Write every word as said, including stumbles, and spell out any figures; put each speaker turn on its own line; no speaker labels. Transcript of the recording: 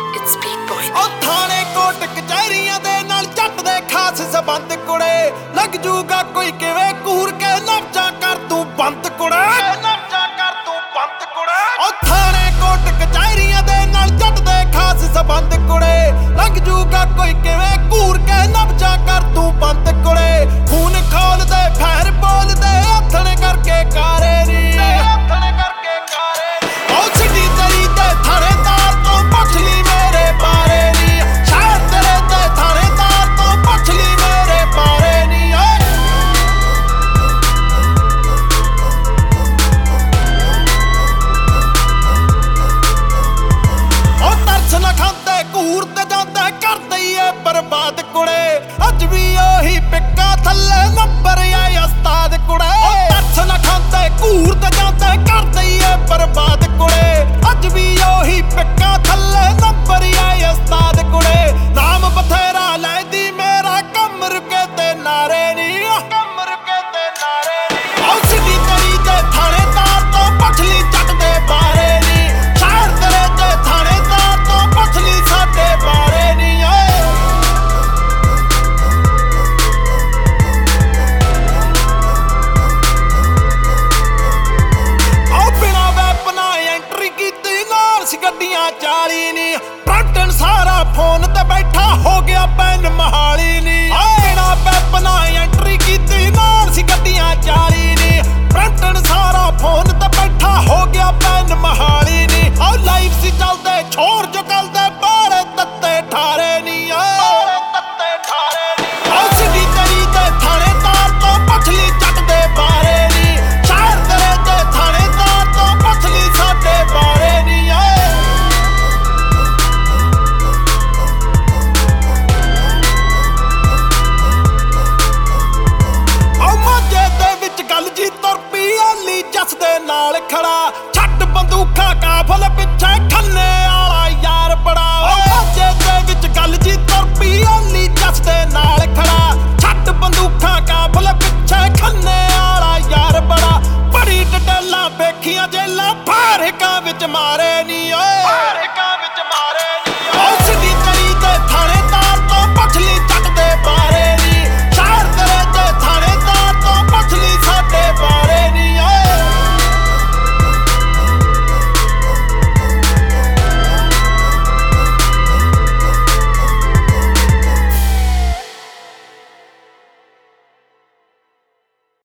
It's Beat Boy.
ओ थाने कोट कचहरियां दे नाल जट दे खास संबंध कुड़े लग जूगा कोई किवें कूर के नब्जा कर तू बंद कुड़े नब्जा कर तू बंद कुड़े ओ थाने कोट कचहरियां दे नाल जट दे खास संबंध कुड़े लग जूगा कोई किवें कूर के नब्जा कर तू बंद कुड़े खून खोल दे फैर बोल दे हथने करके कारे नी हथने करके कारे ओ सिटी तेरी ते थानेदार तो पछली मेरे बारे नी शायद तेरे ते थानेदार तो पछली मेरे बारे नी ओ तरस न खांदे घूर ते जांदे कर दईए बर्बाद कुड़े अज भी ओही पिक्का थल्ले नंबर आए उस्ताद कुड़े ओ तरस न खांदे घूर ते जांदे कर दईए बर्बाद कुड़े अज भी ओही पिक्का थल्ले नंबर आए उस्ताद कुड़े नाम बथेरा लैंदी मेरा कम रुके ते नारे नी कम रुके ते नारे नी ओ सिटी तेरी ते थानेदार तो पछली जट दे बारे नी शहर तेरे ते थानेदार तो पछली साडे बारे नी ओए ओ बिना वैपना एंट्री कीती नाल सी गड्डियां चाली नी ब्रैंटन सारा फोन ते बैठा हो गया बैन महाली नी बिना वैपना एंट्री कीती नाल सी गड्डियां चाली नी ब्रैंटन सारा फोन ते बैठा हो गया बैन महाली नी ओ लाइव सी चलदे छोर जो कलदे बारे तत्ते ठारे नी बारे तत्ते ठारे नी ओ सिटी तेरी ते थानेदार तो पछली जट दे बारे नी शहर तेरे ते थानेदार तो पछली साडे बारे नी ओए ओ माਝੇ ਦੇ ਵਿੱਚ ਗੱਲ ਜੀ ਤੁਰ ਪਈ ਆਲੀ ਜੱਸ ਦੇ ਨਾਲ ਖੜਾ ਛੱਡ ਬੰਦੂਕਾਂ ਕਾਫਲ ਪਿੱਛੇ ਖੰਨੇ ਵਾਲਾ ਯਾਰ ਬੜਾ ਓ ਮਾਝੇ ਦੇ ਵਿੱਚ ਗੱਲ ਜੀ ਤੁਰ ਪਈ ਆਲੀ ਜੱਸ ਦੇ ਨਾਲ ਖੜਾ ਛੱਡ ਬੰਦੂਕਾਂ ਕਾਫਲ ਪਿੱਛੇ ਖੰਨੇ ਵਾਲਾ ਯਾਰ ਬੜਾ ਬੜੀ ਡਟੇਲਾਂ ਵੇਖੀਆਂ ਜੇਲਾਂ ਫਾਰਕਾਂ ਵਿੱਚ ਮਾਰੇ